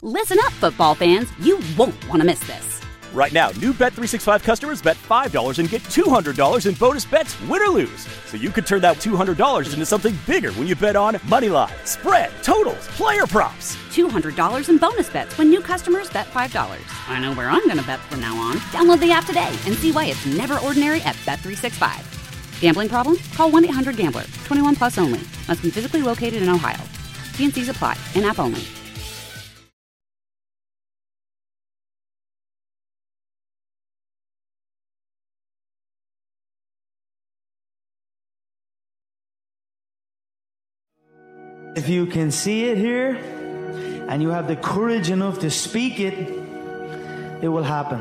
Listen up, football fans. You won't want to miss this. Right now, new Bet365 customers bet $5 and get $200 in bonus bets, win or lose. So you could turn that $200 into something bigger when you bet on money line, spread, totals, player props. $200 in bonus bets when new customers bet $5. I know where I'm going to bet from now on. Download the app today and see why it's never ordinary at Bet365. Gambling problem? Call 1-800-GAMBLER. 21 plus only. Must be physically located in Ohio. T&Cs apply. In-app only. If you can see it here and you have the courage enough to speak it, it will happen.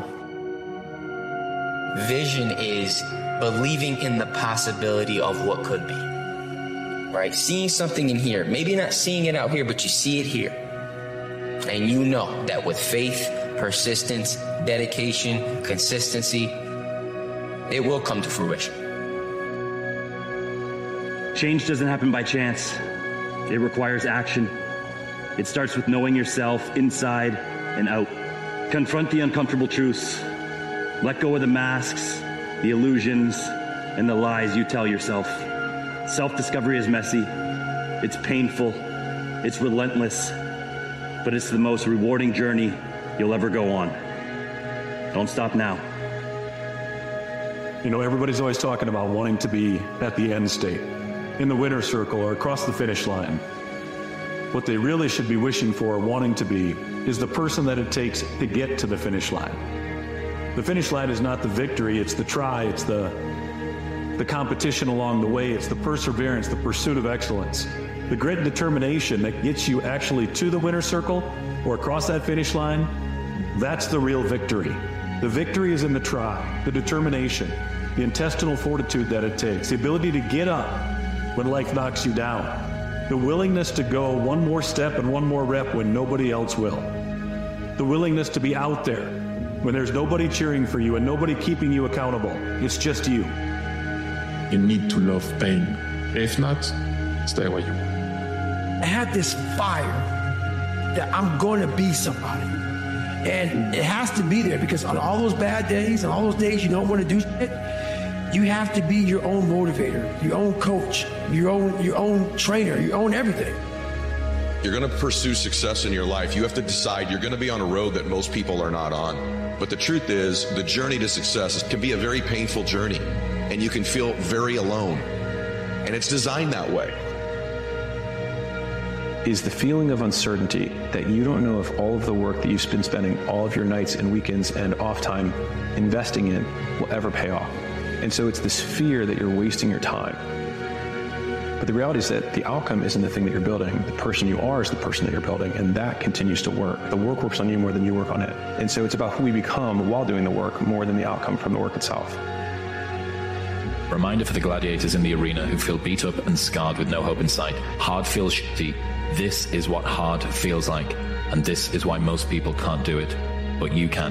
Vision is believing in the possibility of what could be, right? Seeing something in here, maybe not seeing it out here, but you see it here. And you know that with faith, persistence, dedication, consistency, it will come to fruition. Change doesn't happen by chance. It requires action. It starts with knowing yourself inside and out. Confront the uncomfortable truths. Let go of the masks, the illusions, and the lies you tell yourself. Self-discovery is messy. It's painful. It's relentless. But it's the most rewarding journey you'll ever go on. Don't stop now. You know, everybody's always talking about wanting to be at the end state, in the winner's circle or across the finish line. What they really should be wishing for or wanting to be is the person that it takes to get to the finish line. The finish line is not the victory, it's the try, it's the competition along the way, it's the perseverance, the pursuit of excellence. The grit and determination that gets you actually to the winner's circle or across that finish line, that's the real victory. The victory is in the try, the determination, the intestinal fortitude that it takes, the ability to get up when life knocks you down, the willingness to go one more step and one more rep when nobody else will, the willingness to be out there when there's nobody cheering for you and nobody keeping you accountable. It's just you. You need to love pain. If not, stay where you are. I have this fire that I'm going to be somebody. And it has to be there because on all those bad days and all those days you don't want to do shit, you have to be your own motivator, your own coach, your own trainer, your own everything. You're going to pursue success in your life. You have to decide you're going to be on a road that most people are not on. But the truth is, the journey to success can be a very painful journey, and you can feel very alone. And it's designed that way. Is the feeling of uncertainty that you don't know if all of the work that you've been spending all of your nights and weekends and off time investing in will ever pay off. And so it's this fear that you're wasting your time. But the reality is that the outcome isn't the thing that you're building. The person you are is the person that you're building, and that continues to work. The work works on you more than you work on it. And so it's about who we become while doing the work more than the outcome from the work itself. Reminder for the gladiators in the arena who feel beat up and scarred with no hope in sight. Hard feels shitty. This is what hard feels like. And this is why most people can't do it. But you can.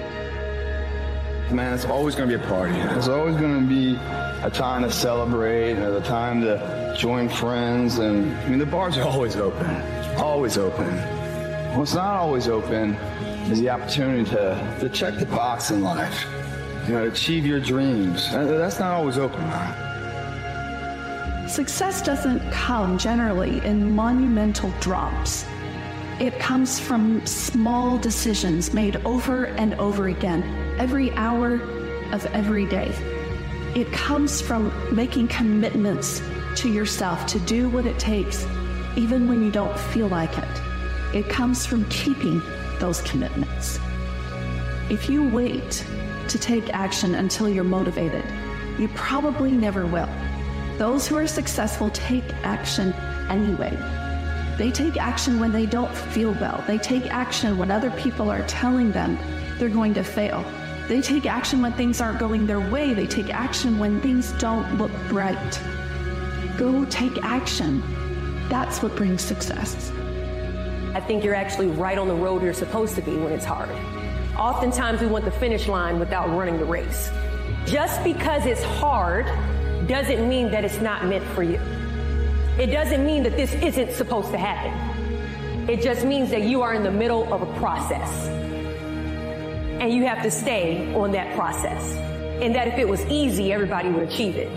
Man, it's always going to be a party. It's always going to be a time to celebrate and a time to join friends. And I mean, the bars are always open. Always open. What's not always open is the opportunity to check the box in life. You know, to achieve your dreams. That's not always open, man. Success doesn't come generally in monumental drops. It comes from small decisions made over and over again, every hour of every day. It comes from making commitments to yourself to do what it takes, even when you don't feel like it. It comes from keeping those commitments. If you wait to take action until you're motivated, you probably never will. Those who are successful take action anyway. They take action when they don't feel well. They take action when other people are telling them they're going to fail. They take action when things aren't going their way. They take action when things don't look bright. Go take action. That's what brings success. I think you're actually right on the road you're supposed to be when it's hard. Oftentimes we want the finish line without running the race. Just because it's hard doesn't mean that it's not meant for you. It doesn't mean that this isn't supposed to happen. It just means that you are in the middle of a process. And you have to stay on that process. And that if it was easy, everybody would achieve it.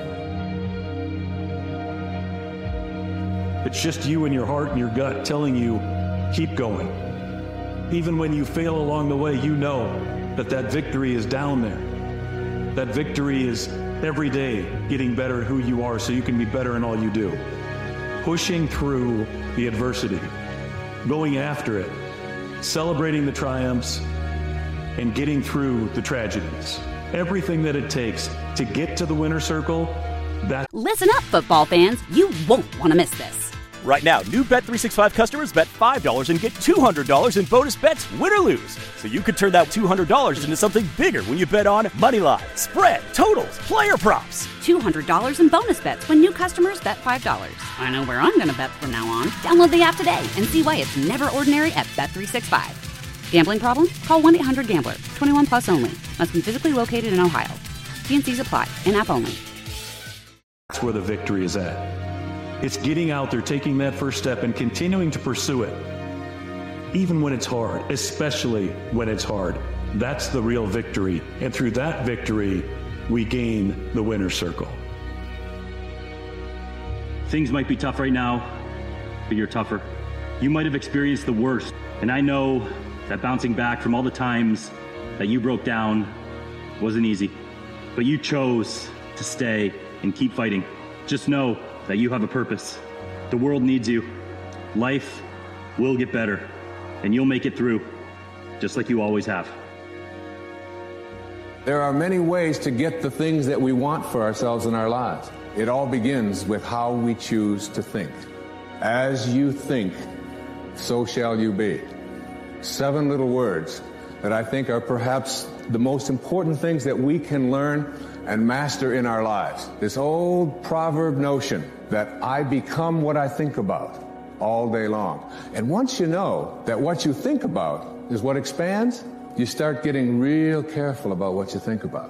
It's just you and your heart and your gut telling you, keep going. Even when you fail along the way, you know that that victory is down there. That victory is every day getting better at who you are so you can be better in all you do. Pushing through the adversity, going after it, celebrating the triumphs, and getting through the tragedies. Everything that it takes to get to the winner's circle, that... Listen up, football fans. You won't want to miss this. Right now, new Bet365 customers bet $5 and get $200 in bonus bets, win or lose. So you could turn that $200 into something bigger when you bet on money line, spread, totals, player props. $200 in bonus bets when new customers bet $5. I know where I'm going to bet from now on. Download the app today and see why it's never ordinary at Bet365. Gambling problem? Call 1-800-GAMBLER. 21 plus only. Must be physically located in Ohio. T&Cs apply. In-app only. That's where the victory is at. It's getting out there, taking that first step, and continuing to pursue it. Even when it's hard, especially when it's hard. That's the real victory. And through that victory, we gain the winner's circle. Things might be tough right now, but you're tougher. You might have experienced the worst. And I know that bouncing back from all the times that you broke down wasn't easy. But you chose to stay and keep fighting. Just know that you have a purpose. The world needs you. Life will get better, and you'll make it through, just like you always have. There are many ways to get the things that we want for ourselves in our lives. It all begins with how we choose to think. As you think, so shall you be. 7 little words that I think are perhaps the most important things that we can learn and master in our lives. This old proverb notion that I become what I think about all day long. And once you know that what you think about is what expands, you start getting real careful about what you think about.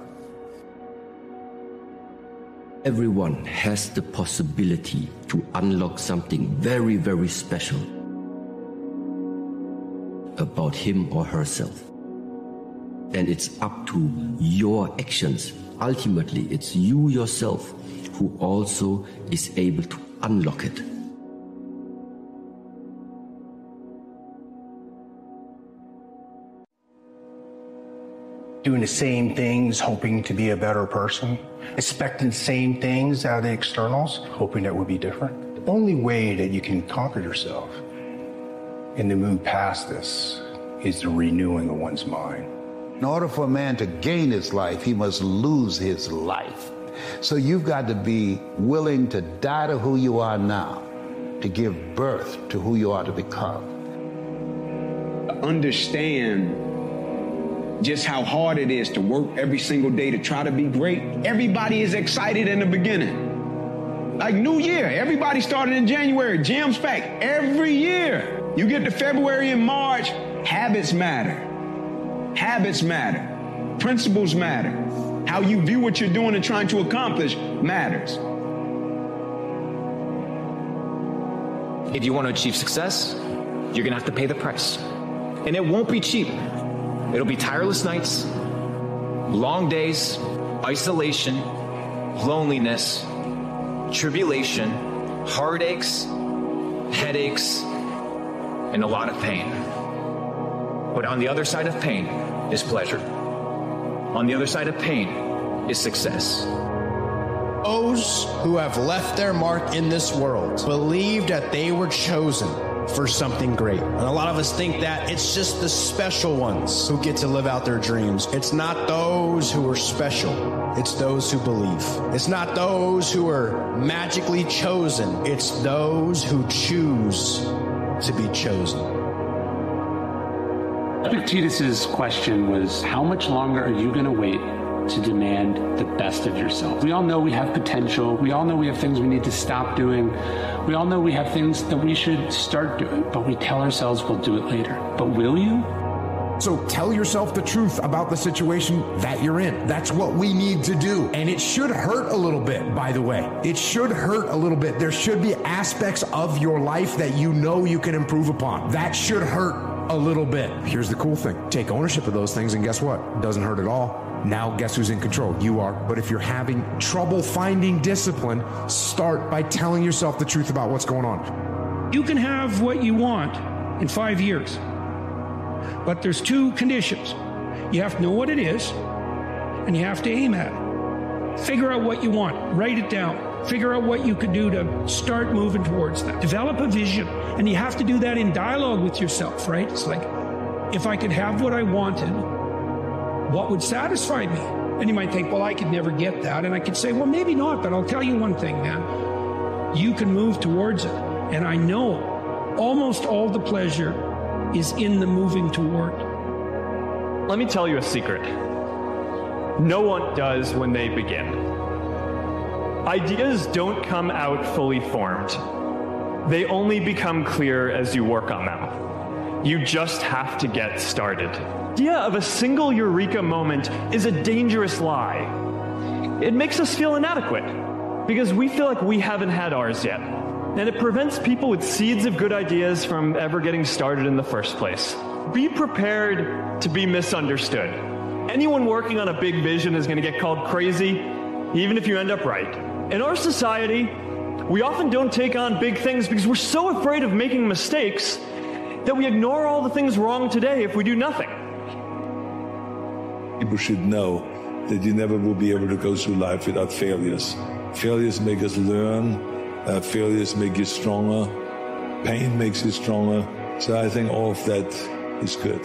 Everyone has the possibility to unlock something very, very special about him or herself. And it's up to your actions. Ultimately, it's you yourself who also is able to unlock it. Doing the same things, hoping to be a better person, expecting the same things out of the externals, hoping that would be different. The only way that you can conquer yourself and to move past this is the renewing of one's mind. In order for a man to gain his life, he must lose his life. So you've got to be willing to die to who you are now, to give birth to who you are to become. Understand just how hard it is to work every single day to try to be great. Everybody is excited in the beginning. Like New Year, everybody started in January, jams packed every year. You get to February and March, habits matter. Habits matter. Principles matter. How you view what you're doing and trying to accomplish matters. If you want to achieve success, you're going to have to pay the price. And it won't be cheap. It'll be tireless nights, long days, isolation, loneliness, tribulation, heartaches, headaches, and a lot of pain. But on the other side of pain is pleasure. On the other side of pain is success. Those who have left their mark in this world believe that they were chosen for something great. And a lot of us think that it's just the special ones who get to live out their dreams. It's not those who are special. It's those who believe. It's not those who are magically chosen. It's those who choose to be chosen. Epictetus's question was, how much longer are you going to wait to demand the best of yourself? We all know we have potential. We all know we have things we need to stop doing. We all know we have things that we should start doing, but we tell ourselves we'll do it later. But will you? So tell yourself the truth about the situation that you're in. That's what we need to do. And it should hurt a little bit, by the way. It should hurt a little bit. There should be aspects of your life that you know you can improve upon. That should hurt a little bit. Here's the cool thing. Take ownership of those things, and guess what? It doesn't hurt at all. Now guess who's in control? You are. But if you're having trouble finding discipline, start by telling yourself the truth about what's going on. You can have what you want in 5 years. But there's 2 conditions. You have to know what it is, and you have to aim at it. Figure out what you want. Write it down. Figure out what you could do to start moving towards that. Develop a vision, and you have to do that in dialogue with yourself, right? It's like, if I could have what I wanted, what would satisfy me? And you might think, well, I could never get that. And I could say, well, maybe not, but I'll tell you one thing, man. You can move towards it. And I know almost all the pleasure is in the moving toward. Let me tell you a secret. No one does when they begin. Ideas don't come out fully formed. They only become clear as you work on them. You just have to get started. The idea of a single eureka moment is a dangerous lie. It makes us feel inadequate because we feel like we haven't had ours yet. And it prevents people with seeds of good ideas from ever getting started in the first place. Be prepared to be misunderstood. Anyone working on a big vision is going to get called crazy, even if you end up right. In our society, we often don't take on big things because we're so afraid of making mistakes that we ignore all the things wrong today if we do nothing. People should know that you never will be able to go through life without failures. Failures make us learn. Failures make you stronger. Pain makes you stronger. So I think all of that is good.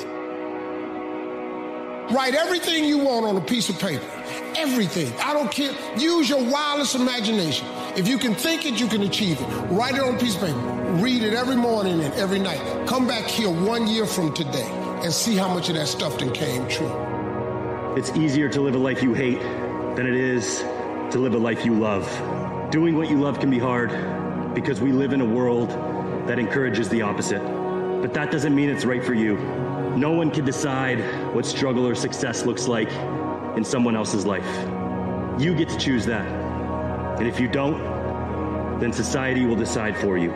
Write everything you want on a piece of paper. Everything. I don't care. Use your wildest imagination. If you can think it, you can achieve it. Write it on a piece of paper. Read it every morning and every night. Come back here 1 year from today and see how much of that stuff then came true. It's easier to live a life you hate than it is to live a life you love. Doing what you love can be hard because we live in a world that encourages the opposite. But that doesn't mean it's right for you. No one can decide what struggle or success looks like in someone else's life. You get to choose that. And if you don't, then society will decide for you.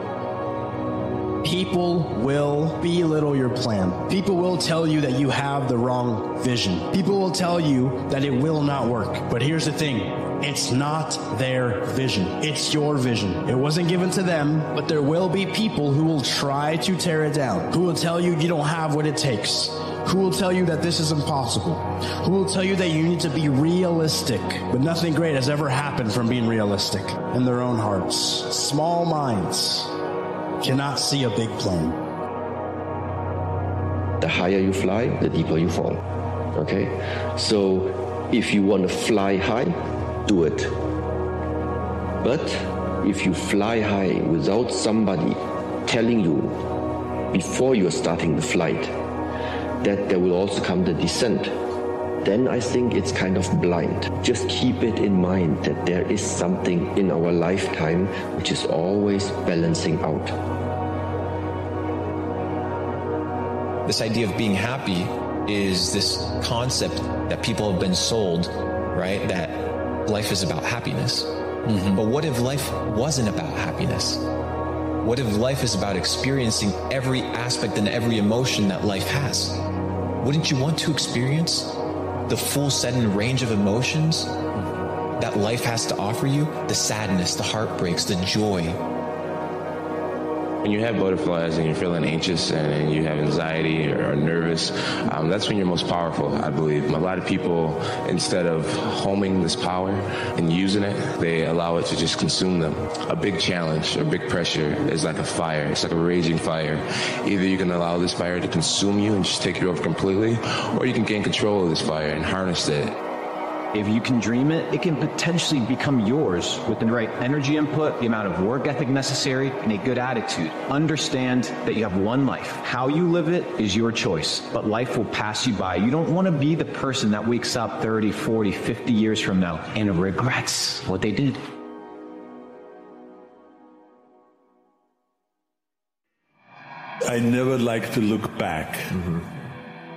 People will belittle your plan. People will tell you that you have the wrong vision. People will tell you that it will not work. But here's the thing. It's not their vision. It's your vision. It wasn't given to them, but there will be people who will try to tear it down, who will tell you you don't have what it takes, who will tell you that this is impossible, who will tell you that you need to be realistic. But nothing great has ever happened from being realistic in their own hearts. Small minds cannot see a big plan. The higher you fly, the deeper you fall. Okay? So if you want to fly high, do it. But if you fly high without somebody telling you before you're starting the flight that there will also come the descent, then I think it's kind of blind. Just keep it in mind that there is something in our lifetime which is always balancing out. This idea of being happy is this concept that people have been sold, right? That life is about happiness. Mm-hmm. But what if life wasn't about happiness? What if life is about experiencing every aspect and every emotion that life has? Wouldn't you want to experience the full set and range of emotions that life has to offer you? The sadness, the heartbreaks, the joy. When you have butterflies and you're feeling anxious and you have anxiety or nervous, that's when you're most powerful, I believe. A lot of people, instead of homing this power and using it, they allow it to just consume them. A big challenge or big pressure is like a fire. It's like a raging fire. Either you can allow this fire to consume you and just take you over completely, or you can gain control of this fire and harness it. If you can dream it, it can potentially become yours with the right energy input, the amount of work ethic necessary, and a good attitude. Understand that you have one life. How you live it is your choice, but life will pass you by. You don't want to be the person that wakes up 30, 40, 50 years from now and regrets what they did. I never like to look back.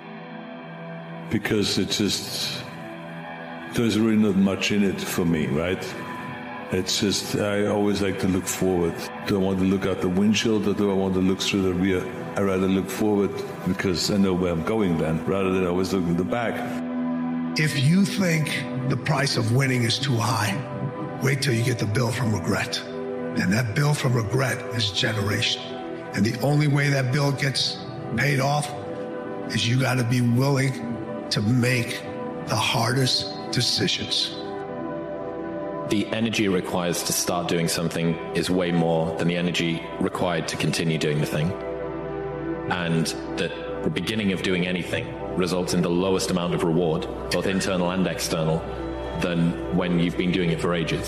because it just, there's really not much in it for me, right? It's just, I always like to look forward. Do I want to look out the windshield or do I want to look through the rear? I rather look forward because I know where I'm going then, rather than always looking at the back. If you think the price of winning is too high, wait till you get the bill from regret. And that bill from regret is generation. And the only way that bill gets paid off is you got to be willing to make the hardest decisions. The energy it requires to start doing something is way more than the energy required to continue doing the thing. And that the beginning of doing anything results in the lowest amount of reward, both internal and external, than when you've been doing it for ages.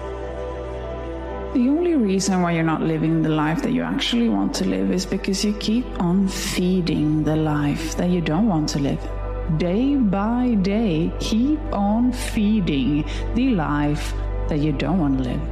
The only reason why you're not living the life that you actually want to live is because you keep on feeding the life that you don't want to live. Day by day, keep on feeding the life that you don't want to live.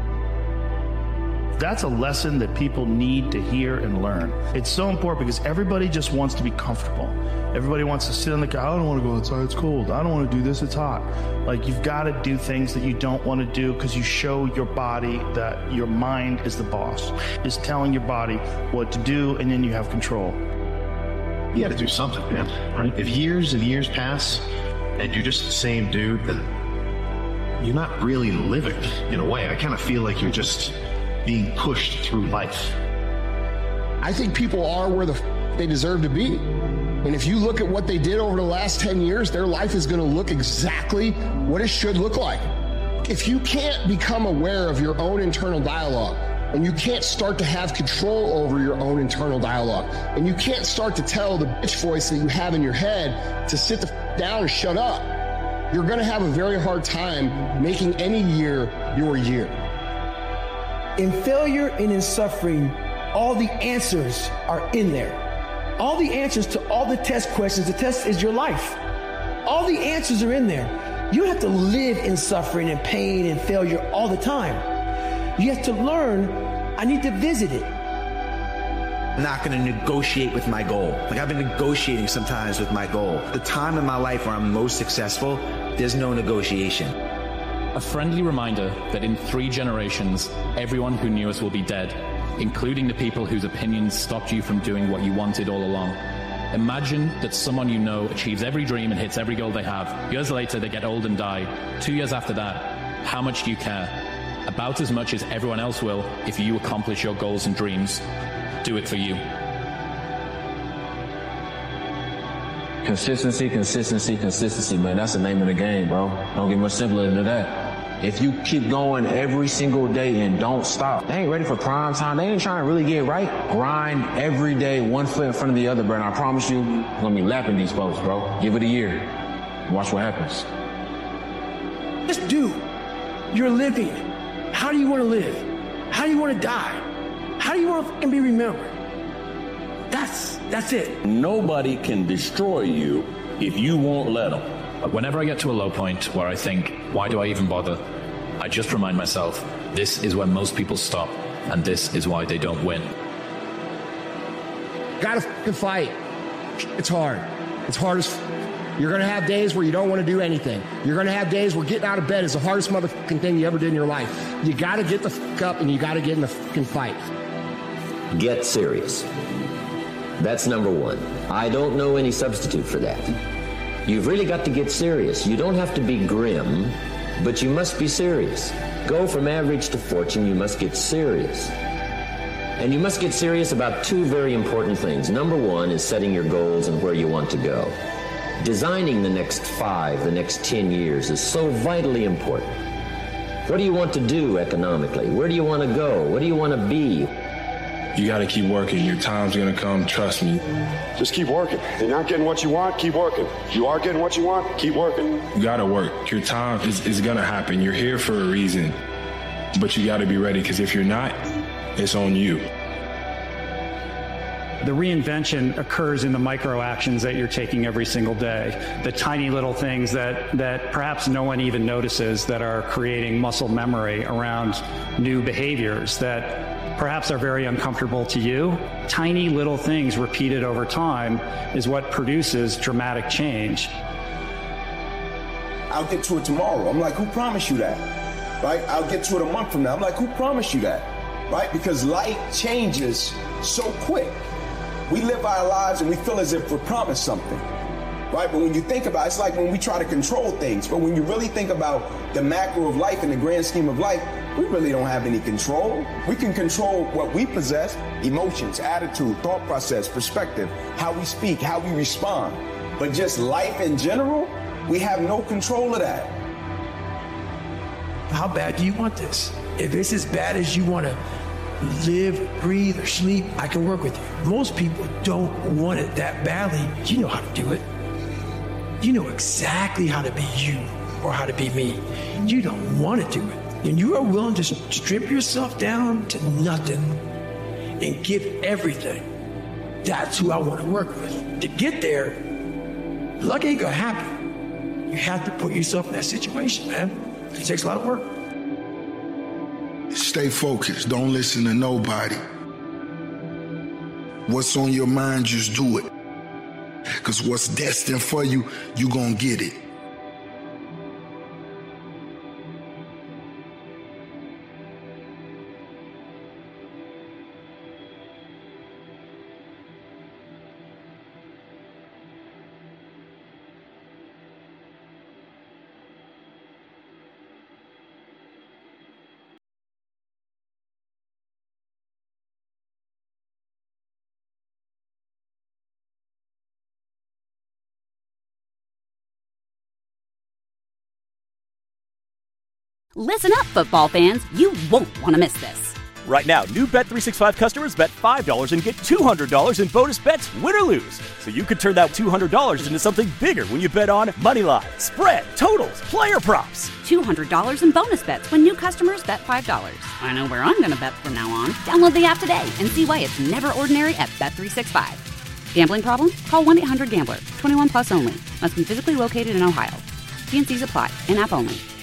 That's a lesson that people need to hear and learn. It's so important because everybody just wants to be comfortable. Everybody wants to sit on the couch. I don't want to go outside, it's cold. I don't want to do this, it's hot. Like, you've got to do things that you don't want to do because you show your body that your mind is the boss. It's telling your body what to do, and then you have control. You got to do something, man. Right? If years and years pass and you're just the same dude, then you're not really living in a way. I kind of feel like you're just being pushed through life. I think people are where they deserve to be. And if you look at what they did over the last 10 years, their life is going to look exactly what it should look like. If you can't become aware of your own internal dialogue, and you can't start to have control over your own internal dialogue, and you can't start to tell the bitch voice that you have in your head to sit the down and shut up, you're going to have a very hard time making any year your year. In failure and in suffering, all the answers are in there. All the answers to all the test questions. The test is your life. All the answers are in there. You have to live in suffering and pain and failure all the time. You have to learn, I need to visit it. I'm not going to negotiate with my goal. Like, I've been negotiating sometimes with my goal. The time in my life where I'm most successful, there's no negotiation. A friendly reminder that in 3 generations, everyone who knew us will be dead, including the people whose opinions stopped you from doing what you wanted all along. Imagine that someone you know achieves every dream and hits every goal they have. Years later, they get old and die. 2 years after that, how much do you care? About as much as everyone else will if you accomplish your goals and dreams. Do it for you. Consistency, consistency, consistency, man. That's the name of the game, bro. Don't get much simpler than that. If you keep going every single day and don't stop, they ain't ready for prime time. They ain't trying to really get right. Grind every day, one foot in front of the other, bro. And I promise you, I'm gonna be lapping these folks, bro. Give it a year. Watch what happens. Just do. You're living. How do you want to live? How do you want to die? How do you want to be remembered? That's it. Nobody can destroy you if you won't let them. Whenever I get to a low point where I think, why do I even bother? I just remind myself, this is where most people stop, and this is why they don't win. Gotta fight. It's hard. It's hard as You're gonna have days where you don't want to do anything. You're gonna have days where getting out of bed is the hardest motherfucking thing you ever did in your life. You gotta get the fuck up and you gotta get in the fucking fight. Get serious. That's number one. I don't know any substitute for that. You've really got to get serious. You don't have to be grim, but you must be serious. Go from average to fortune, you must get serious. And you must get serious about 2 very important things. Number one is setting your goals and where you want to go. Designing the next 5, the next 10 years is so vitally important. What do you want to do economically? Where do you want to go? What do you want to be? You got to keep working. Your time's going to come. Trust me. Just keep working. You're not getting what you want, keep working. You are getting what you want, keep working. You got to work. Your time is going to happen. You're here for a reason. But you got to be ready, because if you're not, it's on you. The reinvention occurs in the micro actions that you're taking every single day, the tiny little things that perhaps no one even notices that are creating muscle memory around new behaviors that perhaps are very uncomfortable to you. Tiny little things repeated over time is what produces dramatic change. I'll get to it tomorrow. I'm like, who promised you that? Right? I'll get to it a month from now. I'm like, who promised you that? Right? Because life changes so quick. We live our lives and we feel as if we're promised something. Right? But when you think about it, it's like when we try to control things. But when you really think about the macro of life and the grand scheme of life, we really don't have any control. We can control what we possess: emotions, attitude, thought process, perspective, how we speak, how we respond. But just life in general, we have no control of that. How bad do you want this? If it's as bad as you want to live, breathe, or sleep, I can work with you. Most people don't want it that badly. You know how to do it. You know exactly how to be you or how to be me. You don't want to do it. And you are willing to strip yourself down to nothing and give everything. That's who I want to work with. To get there, luck ain't gonna happen. You have to put yourself in that situation, man. It takes a lot of work. Stay focused. Don't listen to nobody. What's on your mind, just do it. Because what's destined for you, you're going to get it. Listen up, football fans. You won't want to miss this. Right now, new Bet365 customers bet $5 and get $200 in bonus bets, win or lose. So you could turn that $200 into something bigger when you bet on moneyline, spread, totals, player props. $200 in bonus bets when new customers bet $5. I know where I'm going to bet from now on. Download the app today and see why it's never ordinary at Bet365. Gambling problem? Call 1-800-GAMBLER. 21 plus only. Must be physically located in Ohio. T&Cs apply. In-app only.